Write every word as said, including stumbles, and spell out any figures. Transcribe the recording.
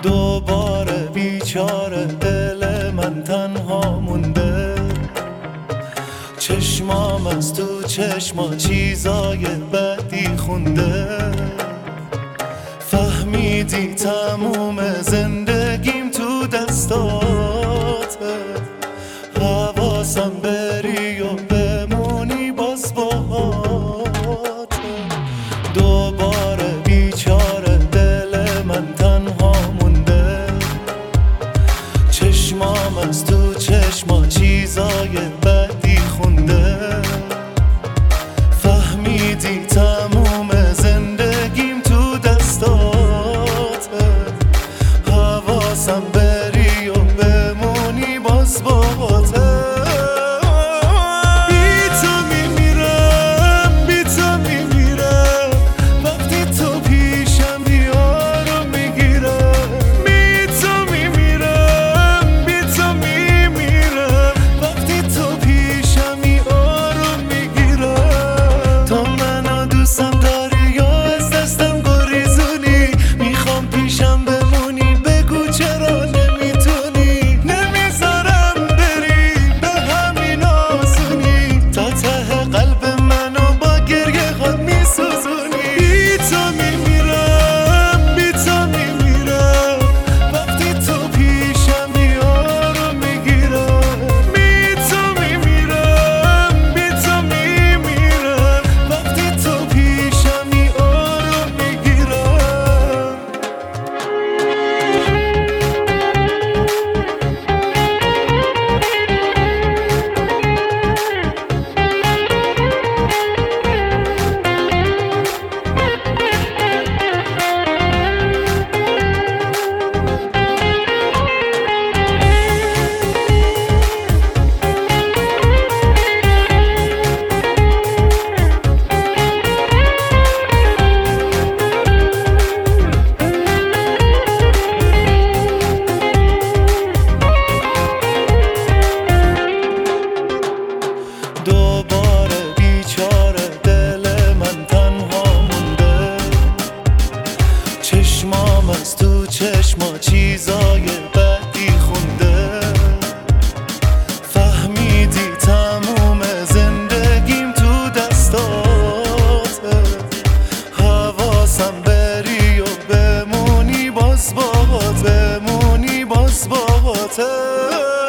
دوباره بیچاره دل من تنها مونده، چشمام از تو چشما چیزای بدی خونده. فهمیدی تموم زندگیم تو دستاته، حواسم بری و بمونی باز باهاته. دوباره بیچاره دل من تنها مونده، چشمام از تو چشما چیزای بدی خونده. فهمیدی تموم زندگیم تو دستاته، حواسم بری و بمونی باز باهاته. دوباره بیچاره دل من تنها مونده، چشمام از تو چشما چیزای بدی خونده. فهمیدی تموم زندگیم تو دستاته، حواسم بری و بمونی باز باهات، بمونی باز باهاته.